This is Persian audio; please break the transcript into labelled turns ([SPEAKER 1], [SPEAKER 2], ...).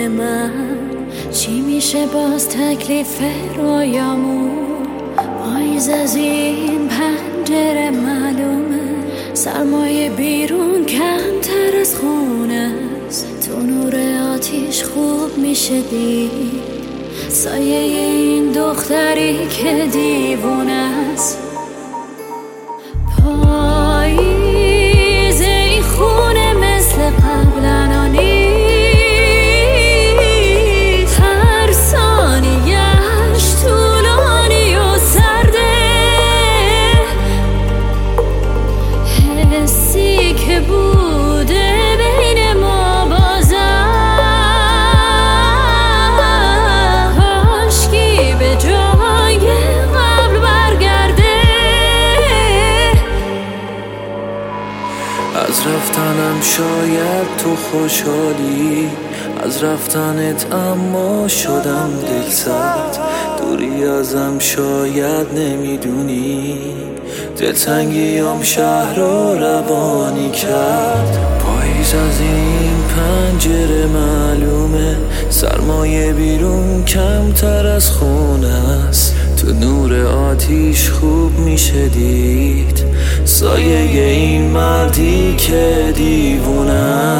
[SPEAKER 1] من چی میشه باز تکلیف رویامون؟ پاییز از این پنجره معلومه سرمایه بیرون کمتر از خونه است. تو نور آتیش خوب میشه دید سایه این دختری که دیوونه است. پاییز این خونه مثل قبلا نیست، هر ثانیه‌اش طولانی و سرده. حسی که بوده بین ما بازم کاشکی به جای قبل برگرده.
[SPEAKER 2] از رفتنم شاید تو خوشحالی، از رفتنت اما شدم دلسرد. دوری ازم شاید نمیدونی دلتنگیام شهر رو روانی کرد. پاییز از این پنجره معلومه سرمایه بیرون کمتر از خونه است. تو نور آتیش خوب میشه دید سایه این مردی که دیوونه